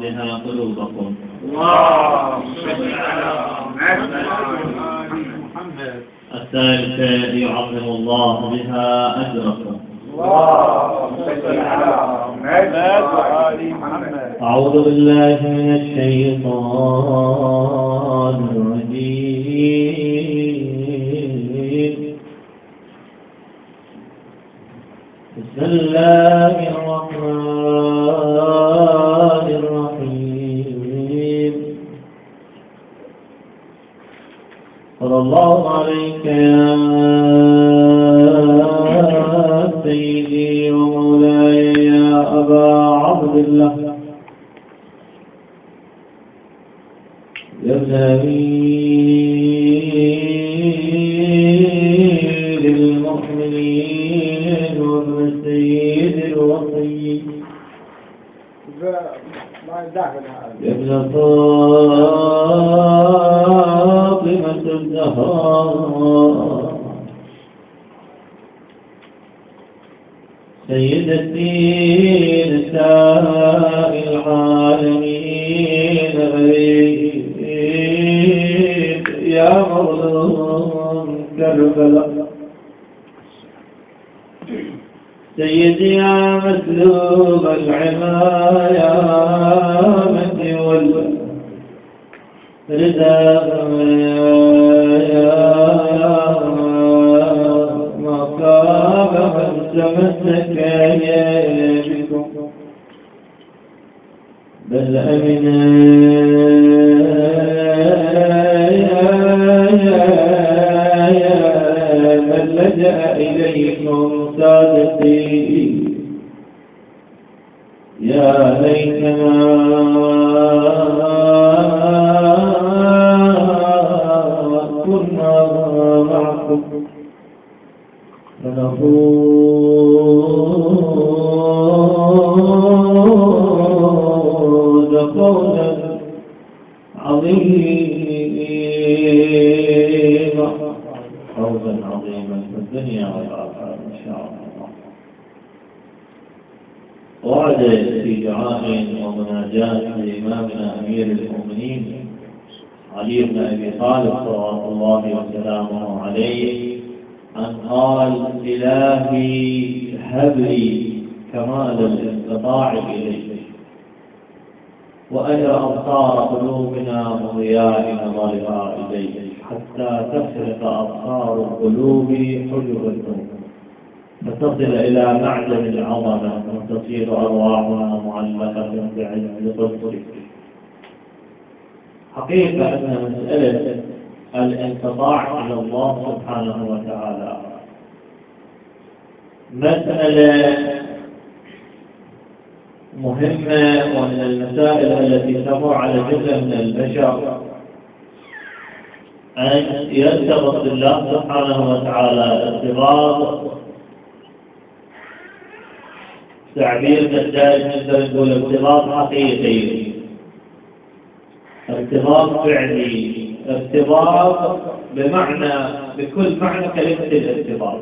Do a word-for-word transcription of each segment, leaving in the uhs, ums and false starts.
بها قلوبكم. اللهم صل على محمد. الثالثة يعظم الله بها أجركم. اللهم صل على محمد. أعوذ بالله من الشيطان الرجيم. بسم الله الرحمن الرحيم. صلى الله عليك يا سيدي ومولاي يا أبا عبد الله يا ابن أمير المؤمنين وابن سيد الوصي يا ابن فاطمة الزهراء سيدتي نساء العالمين غريب يا مظلوم كربلاء سيدي يا مسلوب العمايا مدي والرداء ما كاب من تمسك بكم بل أمنا من لجأ إليكم سادتي يا ليتنا كنا معكم فنفوز فوزا عظيما فوزا عظيما في الدنيا والآخرة إن شاء الله. ورد في دعاء ومناجاة لإمامنا أمير المؤمنين علي بن أبي طالب صلوات الله وسلامه عليه أن قال إلهي هب لي كمال الاستطاع إليك وأجر أبصار قلوبنا وضياء نظرها إليك حتى تخرق أبصار القلوب حجب النور فتصل إلى معدن العظمة وتصير أرواحنا معلقة بعز قدرك. حقيقة أن مسألة الانقطاع إلى الله سبحانه وتعالى مسألة مهمة ومن المسائل التي تمر على جملة من البشر أن يرتبط بالله سبحانه وتعالى ارتباط تعبير الدارج نقدر نقول ارتباط حقيقي، ارتباط فعلي، ارتباط بمعنى بكل معنى كلمة الارتباط،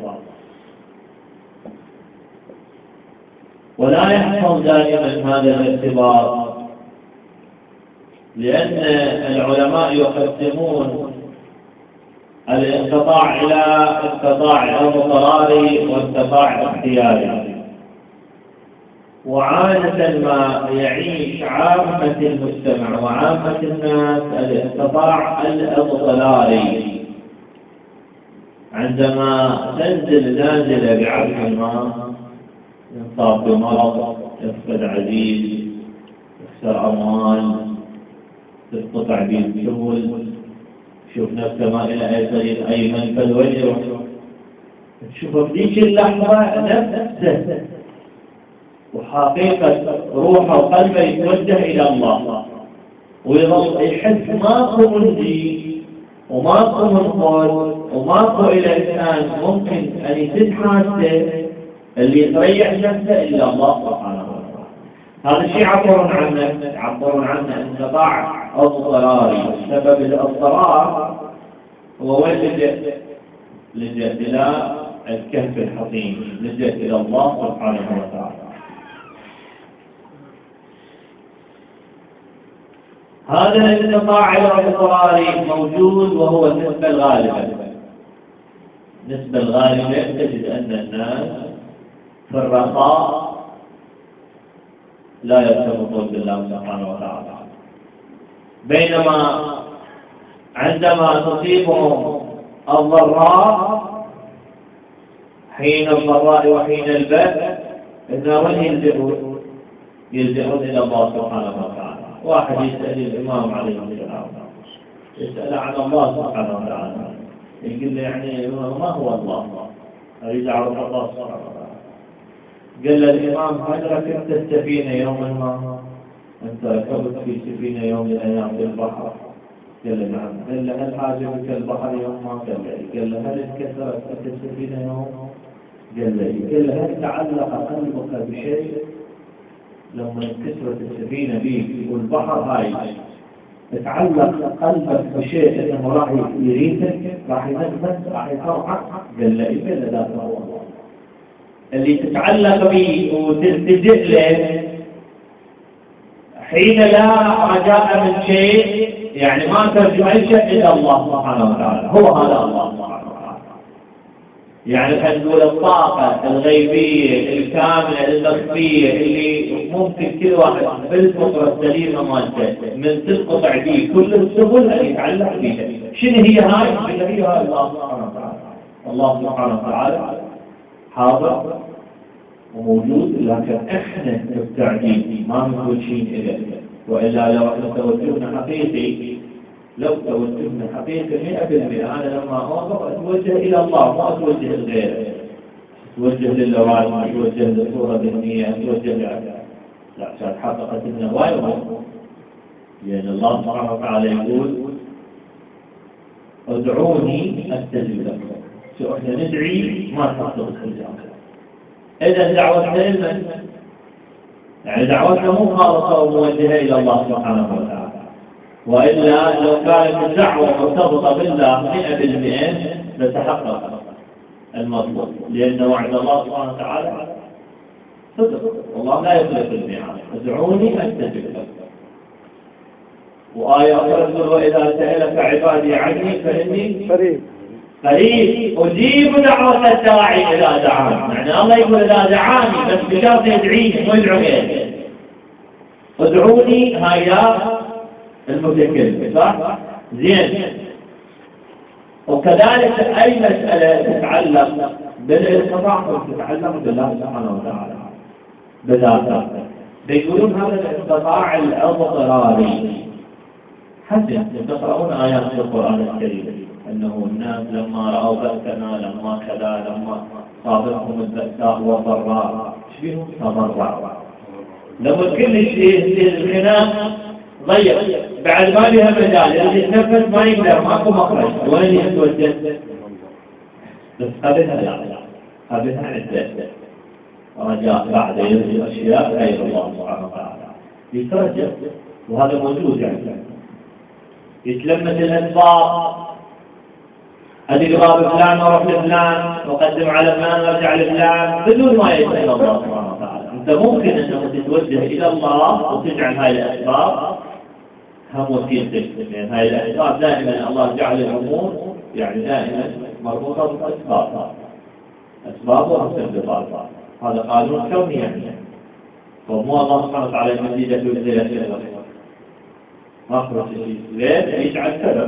ولا يحصل دائما هذا الارتباط لأن العلماء يقسمون الانقطاع إلى انقطاع اضطراري وانقطاع اختياري. وعادة ما يعيش عامة المجتمع وعامة الناس الانقطاع الاضطراري عندما تنزل نازلة بعرض ما ينصاب بمرض، يفقد عزيز، يخسر أموال، تنقطع به الشغل، شوف نفسه ما إلى أي طريق أي منفذ وجهه، تشوفه في ذيك اللحظة نفسه وحقيقة روحه وقلبه يتوجه إلى الله ويظل يحس ماكو مندي وماكو منقول وماكو إلى إنسان ممكن أن يسد حاسته اللي يتريح نفسه إلا الله سبحانه وتعالى. هذا الشيء عبرون عنه عبرون عنه انقطاع اضطراري. سبب الاضطرار هو وجه لجأ إلى الكهف الحصين، لجأ إلى الله سبحانه وتعالى. هذا الانقطاع الاضطراري موجود، وهو النسبة الغالبة. النسبة الغالبة تجد أن الناس في الرخاء لا يرتبطون بالله سبحانه وتعالى، بينما عندما تصيبهم الضراء حين الضراء وحين البأس إنهم يلجئون يلجئون إلى الله سبحانه وتعالى. واحد يسأل الإمام عليه السلام، يسأل عن الله سبحانه وتعالى، يقول له يعني ما هو الله؟ أريد أعرف الله سبحانه وتعالى. قال له الإمام هل ركبت السفينة يوما ما؟ أنت ركبت في سفينة يوم من الأيام في البحر؟ قال له نعم. قال له هل عجبك البحر يوم ما؟ قال له. قال له هل انكسرت السفينة يوم؟ قال له. قال له هل تعلق قلبك بشيء؟ لما انكسرت السفينة بيك والبحر هاي تعلق قلبك بشيء انه راح يريدك، راح ينفذ، راح يطرحك؟ قال له قال له لا، هو اللي تتعلق به وتلتجئ له حين لا رجاء من شيء، يعني ما ترجو اي شيء الا الله سبحانه وتعالى. هو هذا الله سبحانه وتعالى. يعني خلينا نقول الطاقة الغيبية الكاملة المخفية اللي ممكن كل واحد بالفطرة السليمة مالته من تنقطع به كل السبل أن يتعلق بها. شنو هي هاي؟ شنو هي هاي؟ الله سبحانه وتعالى. الله سبحانه وتعالى حاضر وموجود، لكن احنا بالتعديل ما متوجهين إليه. وإلا لو احنا توجهنا حقيقي، لو توجهنا حقيقي مئة بالمئة، أنا لما أوقف أتوجه إلى الله، ما أتوجه لغيره، أتوجه للوالد، أتوجه لصورة ذهنية، أتوجه لعبادة. لا، عشان حققت النوايا. لأن الله سبحانه وتعالى يقول ادعوني أستجب لكم. شو احنا ندعي ما تحصل الإجابة. إذا دعوتنا لمن؟ يعني دعوتنا مو خالصة وموجهة إلى الله سبحانه وتعالى. وإلا لو كانت الدعوة مرتبطة بالله مئة بالمئة لتحقق المطلوب، لأن وعد الله سبحانه وتعالى صدق، والله لا يخلف الميعاد. ادعوني أستجب لكم. وآية أخرى تقول وإذا سألك عبادي عني فإني قريب قريب أجيب دعوة الداعي إذا دعاني. يعني الله يقول إذا دعاني، بس بشرط يدعيني مو يدعو غيري. ادعوني هيا المتكلم، صح؟ زين. وكذلك أي مسألة تتعلق بالانقطاع تتعلق بالله سبحانه وتعالى بذاته. بيقولون هذا الانقطاع الاضطراري. حسن تقرؤون آيات في القرآن الكريم أنه الناس لما رأوا بأسنا، لما كذا، لما صابتهم البأساء والضراء شبيهم تضرع. لما كل شيء الخناق ضيق بعد ما بها مجال، اللي يتنفس ما يقدر، ماكو مخرج، وين يتوجه؟ بس هذها لا، هذها عدة رجاء بعد يرجي أشياء غير الله سبحانه وتعالى يترجى. وهذا موجود. يعني يتلمس الأسباب، أدي قراب فلان وروح لفلان وقدم على فلان وارجع لفلان بدون ما يسأل الله سبحانه وتعالى. أنت ممكن أنك تتوجه إلى الله وتجعل هاي الأسباب هم وسيلتك، لأن هاي الأسباب دائما الله جعل الأمور يعني دائما مربوطة بالأسباب، أسباب ومسببات. هذا قانون كوني. يعني فمو الله سبحانه وتعالى يمديدك ويزيلك إلى الله مخرج الشيء، ليه؟ يجعل سبب،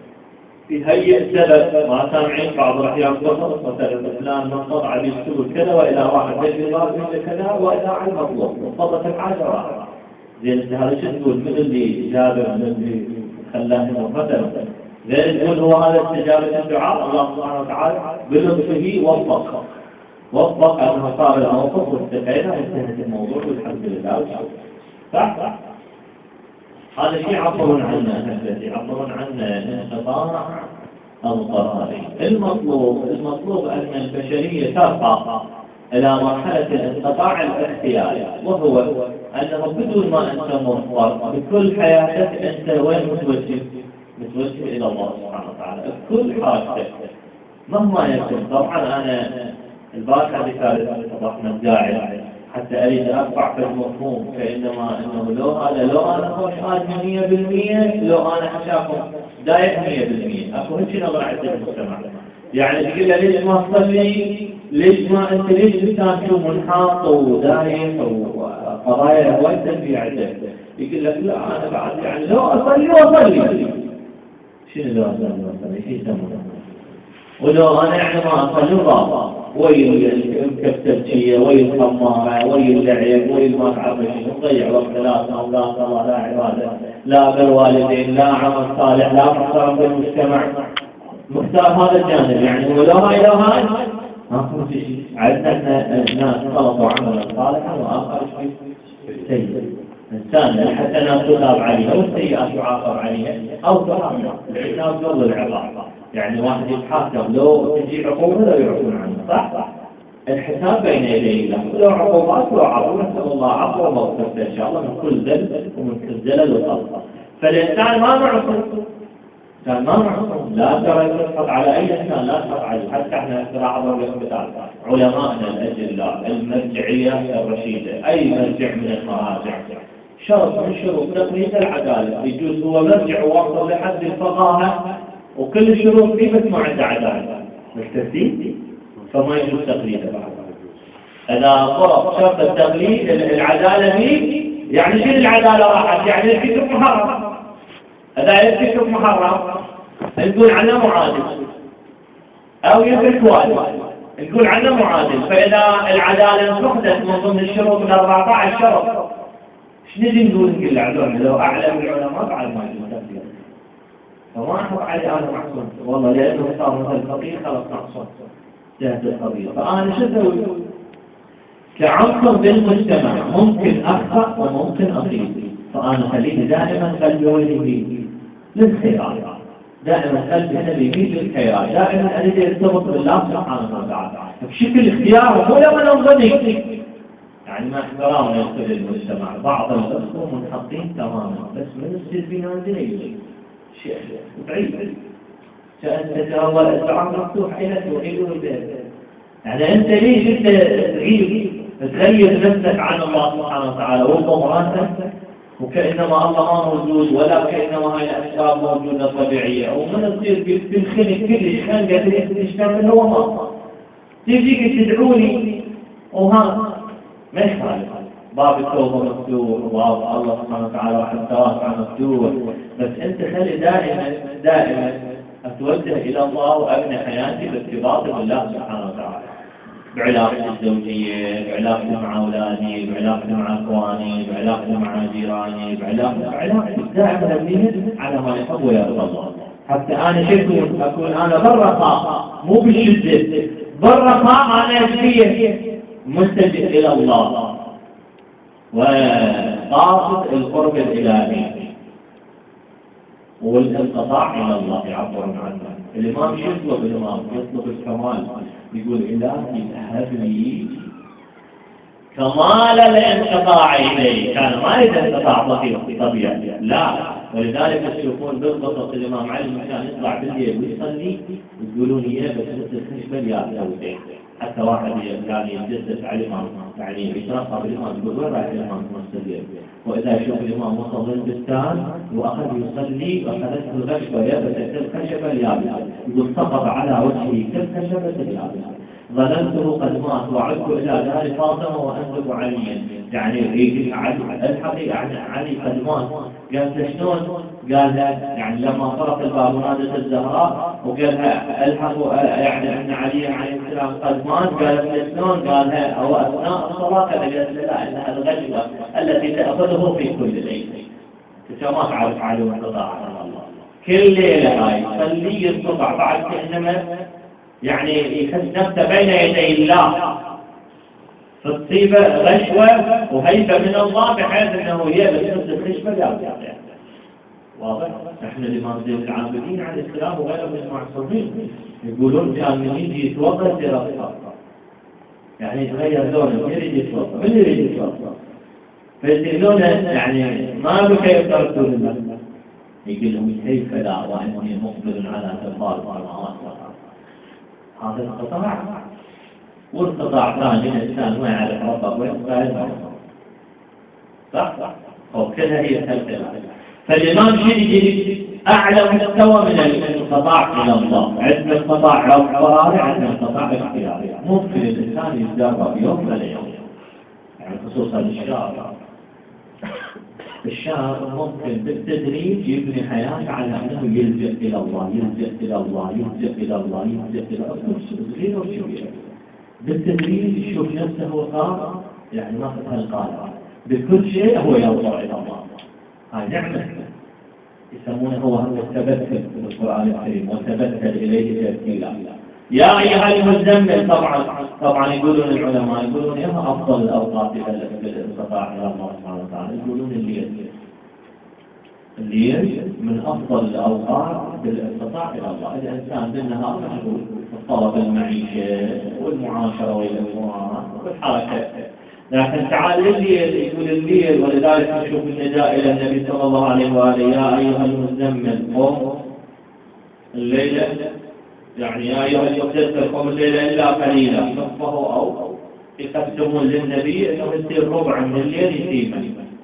يهيئ سبب. ما سامعين بعض الأحيان قصص مثلا فلان منقطع عليه السبل كذا، وإلى واحد يجري ضارب كذا، وإلى عن مطلوب وفضت الحاجة راحة. زين انت هذا شو تقول؟ من اللي جابر، من اللي خلاه مثلا غير تقول هو هذا استجابة الدعاء. الله سبحانه وتعالى بلطفه وفق وفق أنه صار الموقف واستقينا وانتهت الموضوع والحمد لله. صح؟ هذا شيء عبرون عنه، الذي عبرون عنه انقطاع اضطراري. المطلوب المطلوب أن البشرية ترقى إلى مرحلة الانقطاع الاختياري، وهو أنه بدون ما أنت مضطر بكل حياتك أنت وين متوجه؟ متوجه إلى الله سبحانه وتعالى بكل حاجتك مهما يكون. طبعا أنا البارحة ذكرت صباحنا القاعد حتى أريد أرفع في المفهوم، فإنما أنه لو هذا لو أنا خوش آدمي مية بالمية، لو أنا حشاكم دايق مية بالمية، أكو هيك نظرة عند المجتمع. يعني تقول له ليش ما تصلي؟ ليش ما أنت ليش إنسان شو منحاط ودايق وقضايا هواي تنبيه عندك؟ يقول لك لا أنا بعد يعني لو أصلي وأصلي. شنو لو أصلي وأصلي؟ شو يسمونه؟ ولو أنا يعني ما أصلي ضابط وي الكفترشية وي الخمارة وي اللعب وي ما تعرف شنو، نضيع وقت لا صوم لا صلاة لا عبادة لا بالوالدين لا عمل صالح لا محترم بالمجتمع. مختار هذا الجانب يعني. ولو هاي لو هاي ما في شيء. عندنا ناس خلطوا عملا صالحا وآخر شيء سيء. إنسان الحسنات تثاب عليها والسيئات يعاقب عليها أو تحرم الحساب قبل العقاب. يعني واحد يتحاكم لو تجي عقوبة لا يعفون عنه، صح؟ الحساب بين يدي الله، ولو عقوبات لو عفو نسأل الله عفو ومغفرته إن شاء الله من كل ذنب ومن كل زلل وخطأ. فالإنسان ما معصوم، كان ما معصوم، لا ترى تسقط على أي إنسان، لا تسقط عليه. حتى احنا اختراع أضرب لكم مثال علماءنا الأجلاء المرجعية الرشيدة، أي مرجع من المراجع شرط من شروط تقنية العدالة، يجوز هو مرجع ووصل لحد الفقاهة وكل الشروط فيه بس ما عنده عدالة، مش تفسير فما يجوز تقليده. إذا فرض شرط التقليد العدالة فيه، يعني شنو العدالة راحت؟ يعني الكتب محرم. إذا الكتب محرم نقول عنه معادل، أو يترك واجب نقول عنه معادل. فإذا العدالة فقدت من ضمن الشروط ال أربعة عشر شرط، شنو نجي نقول نقول العلماء لو أعلم العلماء بعد ما يجوز تقليده؟ فما أحب علي أنا معصوم والله، لأنه صار مثل فقير خلص معصوم جهد القضية. فأنا شو أسوي؟ كعنصر بالمجتمع ممكن أخطأ وممكن أصيب، فأنا خليني دائما قلبي وجهي للخيرات، دائما قلبي نبي للخيرات، دائما أريد يرتبط بالله سبحانه وتعالى بشكل اختيار مو لما نظني. يعني ما احترامنا يدخل المجتمع، بعض الأخوة منحطين تماما بس من السيد في نازلين شيء بعيد. فأنت ترى الدعاء مفتوح إلى توحيد البيت. يعني أنت ليش أنت تغيب تغير نفسك عن الله سبحانه وتعالى وضمراتك وكأنما الله ما موجود ولا كأنما هاي الأسباب موجودة طبيعية، ومن تصير بالخلق كلش خلقة تشتغل هو ما تيجيك تدعوني وها ما يخالف باب التوبة مفتوح وباب الله سبحانه وتعالى وحد التواسع مفتوح. بس أنت خلي دائما دائما أتوجه إلى الله وأبني حياتي بارتباط بالله سبحانه وتعالى، بعلاقتي الزوجية، بعلاقتي مع أولادي، بعلاقتي مع أخواني، بعلاقتي مع جيراني، بعلاقتي بعلاقتي دائما أبنيها على ما يحب ويرضى الله. حتى أنا شكون أكون أنا بالرخاء مو بالشدة، بالرخاء أنا أبنيه مستجد إلى الله وقاصد القرب الإلهي والانقطاع إلى الله يعبر عنه. الإمام شو يطلب؟ الإمام يطلب الكمال، يقول إلهي هب لي كمال الانقطاع إليه. كان ما يريد انقطاع طبيعي لا، ولذلك تشوفون بالضبط الإمام علي كان يطلع بالليل ويصلي ويقولون إياه بس مثل خشبة يا زوجين. حتى واحد يعني يجلس على الإمام يعني يترقب الإمام يقول وين رايح الإمام مستدير؟ وإذا يشوف الإمام وصل للبستان وأخذ يصلي وأخذته الغشبة يبست الخشبة اليابسة، يقول سقط على وجهه كالخشبة اليابسة. ظننته قد مات وعدت إلى دار فاطمة وأنذب عليا. يعني يريد الحقي يعني علي قد مات. قال شلون؟ قال يعني لما فرق الباب ونادت الزهراء وقالها الحقوا يعني أن علي عليه السلام قد مات. قالت شلون؟ قالها أو أثناء الصلاة. قالت لا إنها الغشوة التي تأخذه في كل ليلة. أنت ما تعرف علي وانقطاع عن الله كل ليلة هاي صلي يستطع بعد كأنما يعني يحس نفسه بين يدي الله فتصيب غشوة وهيبة من الله بحيث أنه يلبس مثل الخشبة لا يعني. واضح؟ نحن الإمام زين العابدين عليه السلام وغيره من المعصومين يقولون كان من يجي يتوضأ يصير أصفر، يعني يتغير لونه يريد يتوضأ. من يريد يتوضأ؟ فيصير لونه يعني ما بك يقدر تقول الله. يقول لهم كيف لا وأني مقبل على تفاضل السماوات والأرض. هذا القطاع وانقطاع ثاني الإنسان ما يعرف ربه ويقبل صح؟ أو كذا هي الثلاثة. فالإمام شيعي أعلى مستوى من الانقطاع إلى الله، عندنا انقطاع اضطراري، عندنا انقطاع اختياري. ممكن الإنسان يتدرب يوم ولا يوم، يعني خصوصا الشاب. الشاب ممكن بالتدريج يبني حياته على أنه يلجأ إلى الله، يلجأ إلى الله، يلجأ إلى الله، يلجأ إلى الله، صغير وكبير. بالتدريج يشوف نفسه هو صار يعني ما فتح القادر بكل شيء هو يرجع إلى الله. هاي نعمة يسمونه هو التبتل في القرآن الكريم، وتبتل إليه تبتيلا. يا أيها المزمل، طبعا طبعا يقولون العلماء يقولون يا أفضل الأوقات للانقطاع إلى الله سبحانه وتعالى، يقولون الليل. الليل من أفضل الأوقات للانقطاع إلى الله. الإنسان بالنهار مشغول بطلب المعيشة والمعاشرة والإخوان والحركة، لكن تعال الليل يقول الليل. ولذلك نشوف النداء إلى النبي صلى الله عليه وآله يا أيها المزمل قم الليلة، يعني يا أيها المدثر قم الليلة إلا قليلا نصفه أو يقدمون للنبي أنه يصير ربع من الليل يتيما.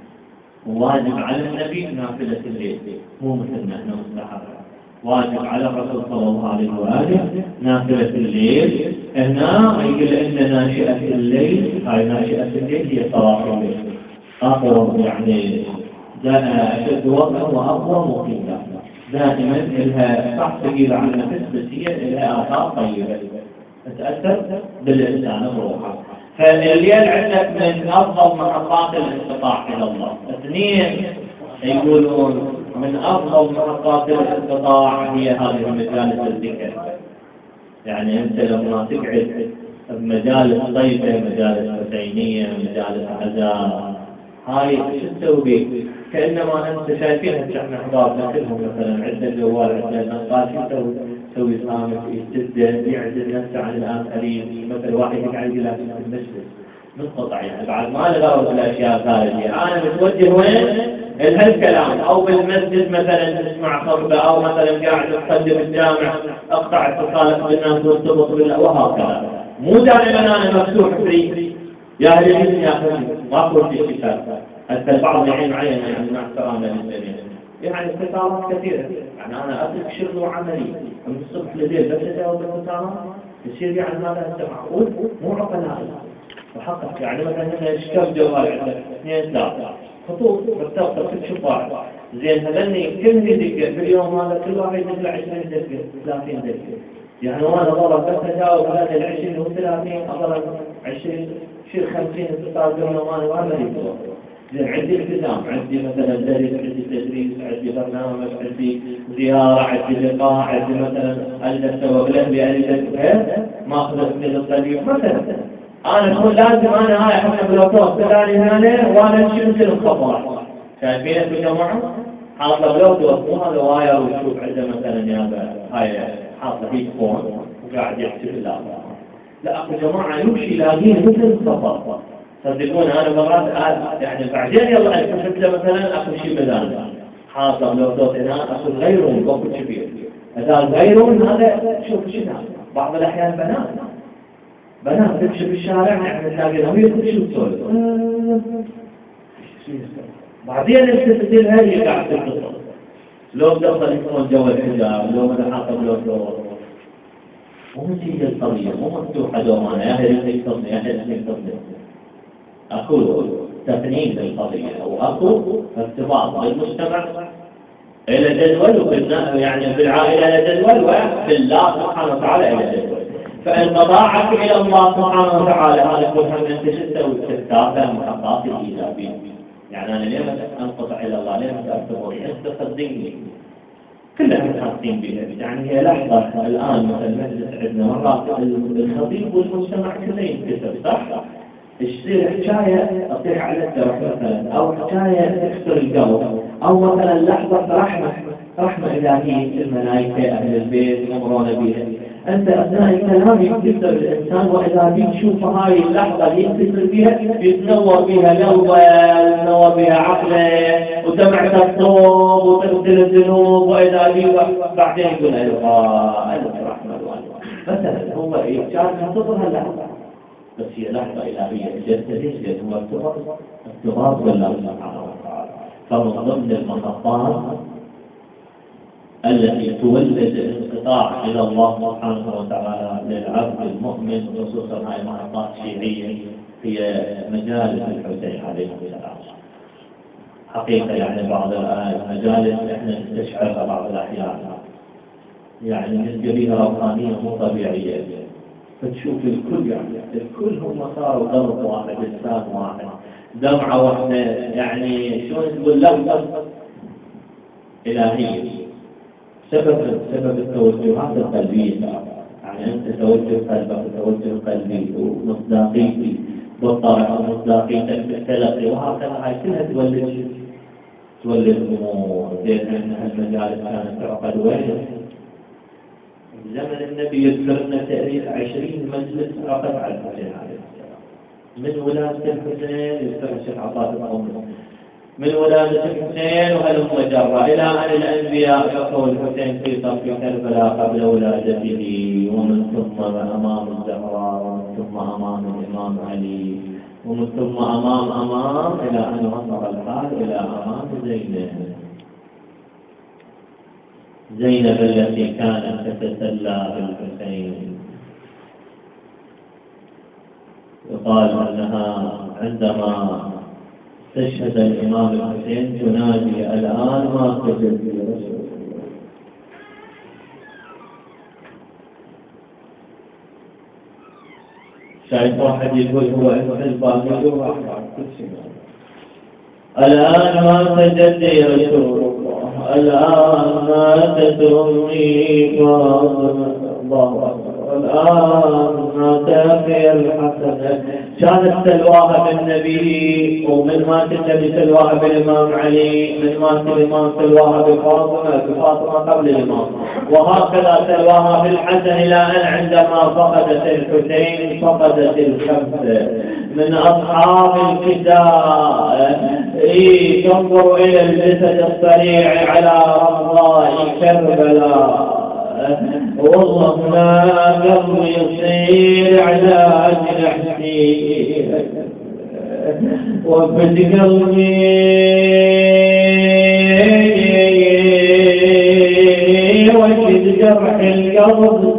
واجب على النبي نافلة الليل، مو مثلنا احنا مستحب. واجب على الرسول صلى الله عليه وآله نافلة الليل. هنا يقول إن ناشئة الليل، هاي ناشئة الليل هي صلاة الليل، أقوى يعني أشد وقتا وأقوى مقيمة، دائما لها صح ثقيلة على النفس، بس هي لها آثار طيبة تتأثر بالإنسان بروحه. فالليل عندك من أفضل محطات الانقطاع إلى الله. اثنين يقولون من أفضل محطات الانقطاع هي هذه مجالس الذكر. يعني أنت لما تقعد بمجالس طيبة، مجالس حسينية، مجالس عزاء، هاي شو تسوي؟ كأنما أنت شايفينها احنا أحبابنا كلهم مثلا عندنا جوال، عندنا قال شو تسوي؟ تسوي صامت يستد يعزل نفسه عن الآخرين. مثل واحد يقعد يقول في المجلس منقطع، يعني بعد ما لغاوة الأشياء الخارجية، أنا متوجه وين؟ الهالكلام. أو بالمسجد مثلا تسمع خطبة، أو مثلا قاعد أقدم الجامع أقطع اتصالك بالناس وارتبط بالله، وهكذا. مو دائما أنا مفتوح فري يا أهل العلم يا أخي ما أقول في كتاب. حتى البعض يعين معين يعني مع احترامنا للجميع، يعني اتصالات كثيرة، يعني أنا أترك شغل وعملي من الصبح لليل بس أجاوب الاتصالات يصير يعني ماذا أنت معقول؟ مو عقلاء وحقق. يعني مثلا هنا إشكال جوال عندك اثنين ثلاثة خطوط بتوصل ست شفاعات زين، هذني كم دقيقة في اليوم هذا كل واحد يطلع عشرين دقيقة ثلاثين دقيقة، يعني وانا ضرب بس اجاوب هذا العشرين وثلاثين اضرب عشرين شيل خمسين اتصال قبل وانا وانا يصير زين. عندي التزام، عندي مثلا درس، عندي تدريس، عندي برنامج، عندي زيارة، عندي لقاء، عندي مثلا أجلس وأغلب لأجلس ما أخذت من الصديق مثلا. أنا أقول لازم أنا هاي حتى بلوتوث تلاني هنا وأنا أمشي مثل الخبر. شايفين في الجماعة حاطة بلوتوث مو هذا واير ويشوف عنده مثلا يا هاي حاطة هيك فون وقاعد يحكي في اللابتوب. لا أخو جماعة يمشي يلاقيه مثل الخبر. صدقون أنا مرات يعني بعدين يلا أكتشف له مثلا أخذ شيء بدال حاطة بلوتوث هنا أخذ غيرون وقت كبير. هذا غيرون هذا شوف شنو بعض الأحيان بنات بنات تمشي بالشارع يعني تلاقي لهم يقول شو تسولف بعدين انت تصير هذه قاعد تتصل لو بدخل يكون جو الحجاب لو ما حاطه بلوتوث. مو هي القضيه مو مفتوحه دوما يا اهل التصل يا اهل التصل. اكو تفنيد للقضيه او اكو ارتباط بالمجتمع الى جدول يعني بالعائله الى جدول وبالله سبحانه وتعالى الى جدول. فانقطاعك إلى الله سبحانه وتعالى هذا كلها من أنت شفته وتستعفى محطات الإيجابية. يعني أنا ليه أنقطع إلى الله ليه أتأثر أنت صدقني كلها متحقين بها. يعني هي لحظة الآن مثل مجلس عندنا مرات الخطيب والمجتمع كله ينكسر صح؟ يصير حكاية أطيح على الدرس مثلا أو حكاية تكسر القلب أو مثلا لحظة رحمة رحمة إلهية الملائكة أهل البيت يمرون بها. أنت أثناء الكلام يكتسر الإنسان وإذا بيك شوف هاي اللحظة اللي يكتسر بها يتنور بها قلبه يتنور بها عقله ودمعت الصوب وتغسل الذنوب وإذا بيك بعدين يقول أيوة أيوة رحمة الله مثلا هو إيه كان ينتظر هاللحظة بس هي لحظة إلهية جسدية هو ارتباط ارتباط بالله سبحانه وتعالى. فمن ضمن المحطات التي تولد الانقطاع إلى الله سبحانه وتعالى للعبد المؤمن، خصوصا هاي المحطات الشيعية، هي مجالس الحسين عليه السلام. حقيقة يعني بعض المجالس احنا نستشعرها بعض الأحيان، يعني نسبة بها روحانية مو طبيعية، فتشوف الكل يعني الكل هم صاروا قلب واحد، لسان واحد، دمعة واحدة، يعني شو نقول لفظة إلهية. سبب سبب التوجهات القلبية، يعني أنت توجه قلبك وتوجه قلبي ومصداقيتي بالطرح ومصداقيتك بالتلقي، وهكذا هاي كلها تولد تولد أمور. زين أن هالمجالس كانت تعقد وين؟ زمن النبي يذكر لنا تقريبا عشرين مجلس عقد على الحسين عليه السلام، من ولادة الحسين يذكر الشيخ عطاء الأمر، من ولادة الحسين وهلم وجرة إلى أن الأنبياء بقوا الحسين في صف كربلاء قبل ولادته، ومن ثم أمام الزهراء، ومن ثم أمام الإمام علي، ومن ثم أمام أمام إلى أن وصل الحال إلى أمام زينب زينب التي كانت تتسلى بالحسين. يقال أنها عندما تشهد الإمام الحسين تنادي الآن ما قتلت يا رسول الله. شايف واحد يقول هو الحزب باقي واحد كل شيء، الآن ما سجدت يا رسول الله، الآن ماتت أمي فاطمة، الله أكبر، الآن مات أخي الحسن. كانت سلواها بالنبي، ومن مات النبي سلواها بالإمام علي، من مات الإمام سلواها بفاطمة، بفاطمة قبل الإمام، وهكذا سلواها بالحسن، إلى أن عندما فقدت الحسين فقدت الخمسة من أصحاب الكتاب. إيه تنظر إلى الجسد الصريع على رمضاء كربلاء، والله ما قبل يصير علاج نحسي، وفد قلبي وجد جرح القلب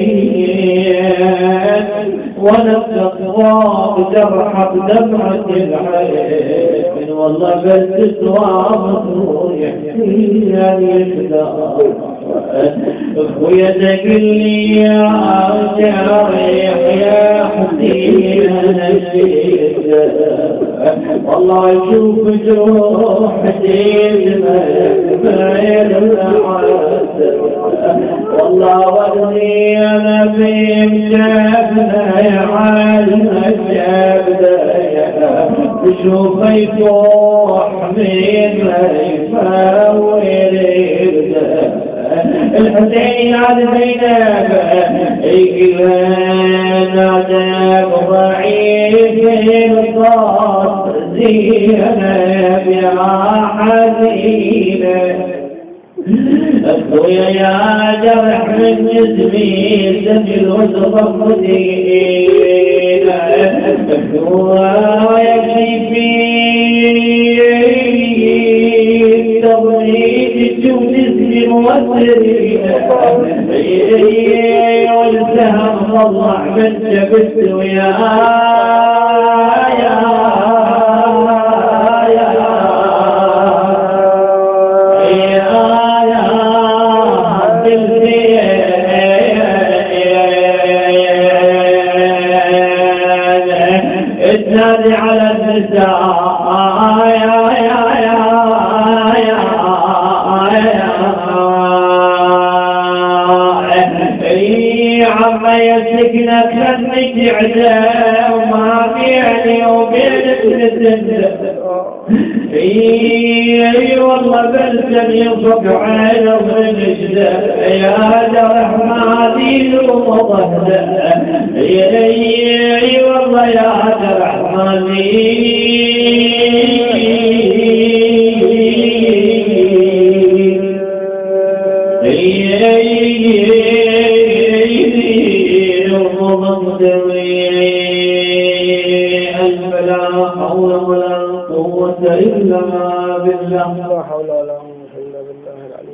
ونفس الصواب جرح بدمعة العين، والله بس الصواب يحكي عن يشتاق اخويا تقلي يا شريح يا حسين نشيد، والله اشوف جروح حسين ما يرفع، والله ودني انا في مشافنا يا عالم الشابده، بشوف يفوح من ما يفاور الحسين على زينب، يقول نادى ضعيف الصوت زينب يا حزينة، اخويا يا جرح من جسمي سجل وصف مدينة، اخويا يكفي تضميد شوف جسمي موسرين، والسهم طلع من جبت ويا يا تنادي على النساء يا يا يا يا عما يسكنك خليك عدا وما بيني وبينك نتندم، اي والله بلسم ينفق عينه ونجده يا جرح ما دين ومضهده، اي والله يا جرح ما دين ومضهده. إلا بالله العلي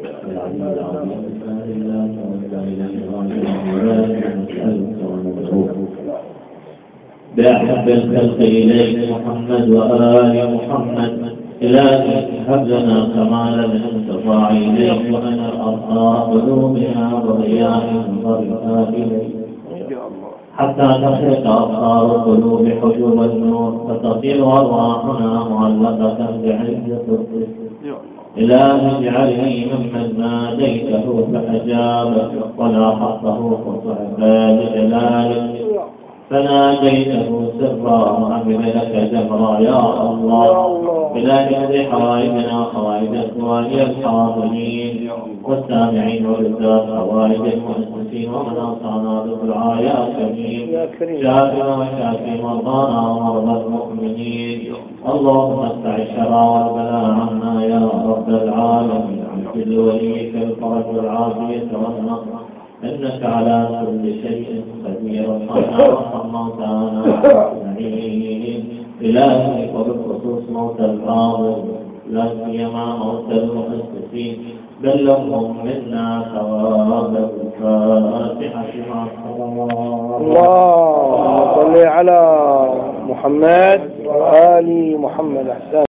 بأحب الخلق إليك محمد وآل محمد إلهي هب لنا كمال الانتفاع إليك وأن أرقى قلوبنا وضياء ضربات إليك حتى تخرق أبصار القلوب حجوب النور فتصير أرواحنا معلقة بعز قدسك. إلهي اجعلني ممن ناديته فأجابك ولا حقه فصعبا بجلالك فناديته سرا وعمل لك جهرا يا الله. إلهي اقضي حوائجنا حوائج إخواني الحاضرين والسامعين والرزاق حوائج المؤسسين ومن أوصانا بالدعاء يا كريم. شافنا وشافي مرضانا ومرضى المؤمنين. اللهم ادفع الشرى والبلاء عنا يا رب العالمين. عن كل وليك الفرج والعافية والنصر إنك على كل شيء قدير. وارحم موتانا أجمعين. إلهي وبخصوص موت الحاضر لا سيما موت المؤسسين بلغهم منا ثواب الفاتحة مع الصلوات. اللهم صل على محمد وآل محمد. أحسن.